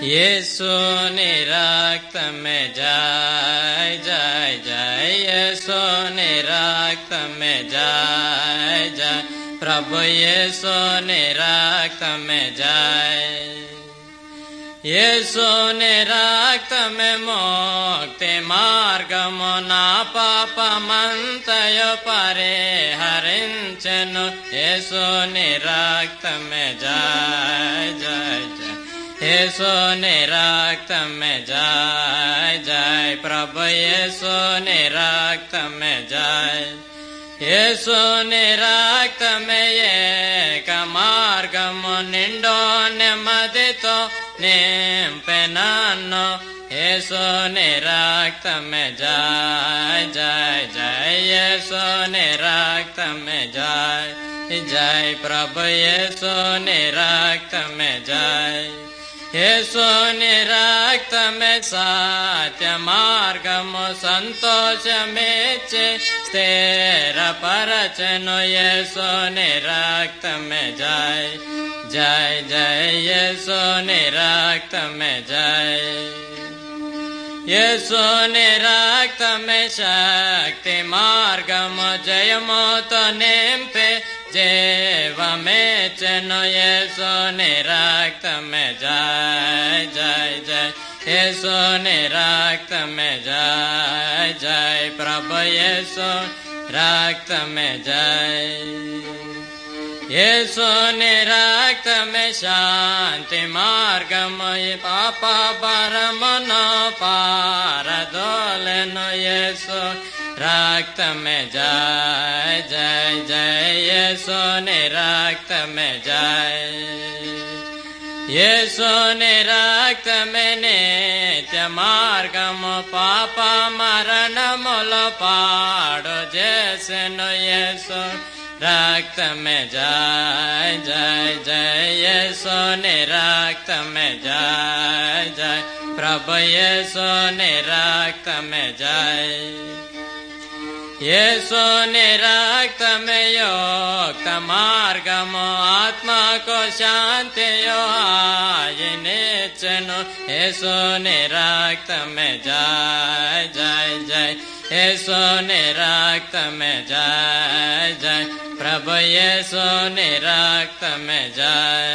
यीशु ने रक्त में जय जय जय, यीशु ने रक्त में जय जय, प्रभु यीशु ने रक्त में जय। यीशु ने रक्त में मुक्ति मार्गము నా పాపమంతయు పరిహరించెను। यीशु ने रक्त में जय जय जय, यीशु ने रक्त में जय जय, प्रभु यीशु ने रक्त में जय। यीशु ने रक्त में एक మార్గము నిండో నెమ్మదితో నింపె నన్ను। यीशु ने रक्त में जय जय जय, यीशु ने रक्त में जय जय, प्रभु यीशु ने रक्त में जय। यीशु ने रक्त में सत्य మార్గము సంతోషమిచ్చి స్థిరపరచెను। यीशु ने रक्त में जय जय जय, यीशु ने रक्त में जय। यीशु ने रक्त में शक्ति మార్గము జయముతో నింపే జీవమిచ్చెను। यीशु ने रक्त में जय जय जय, यीशु ने रक्त में जय जय, प्रभु यीशु रक्त में जय। यीशु ने रक्त में शांति మార్గము పాప భారమును పారదోలెను। यीशु रक्त में जय जय जय, यीशु ने रक्त में जय। यीशु ने रक्त में नित्य మార్గము పాప మరణములు పాడు చేసెను। यीशु रक्त में जय जय जय, यीशु ने रक्त में जय जय, प्रभु यीशु ने रक्त में जय। यीशु ने रक्त में युक्त మార్గము आत्मा को शांति आयनिच्చెను। यीशु ने रक्त में जय जय जय, यीशु ने रक्त में जय जय, प्रभु यीशु ने रक्त में जय।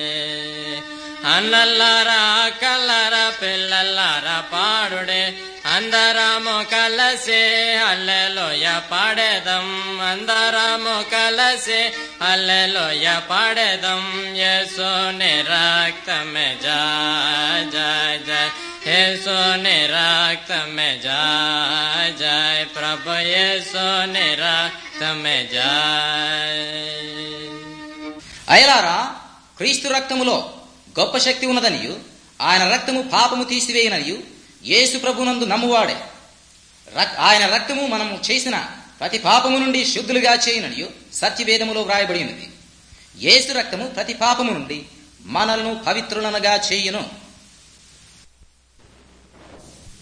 అన్నల్లారా అక్కలారా పిల్లలారా పాడుడే, అందరము కలిసి హల్లెలూయా పాడేదం, అందరము కలిసి హల్లెలూయా పాడేదం। यीशु ने रक्त में जय जय जय, यीशु ने रक्त में जय जय, प्रभु यीशु ने रक्त में जय। అయ్యలారా, క్రీస్తు రక్తములో గొప్ప శక్తి ఉన్నదనియు ఆయన రక్తము పాపము తీసివేయననియు యేసు ప్రభునందు నమ్మువాడే। ఆయన రక్తము మనము చేసిన ప్రతి పాపము నుండి శుద్ధులుగా చేయననియు సత్యవేదములో వ్రాయబడి ఉన్నది। యేసు రక్తము ప్రతి పాపము నుండి మనలను పవిత్రులనగా చేయును।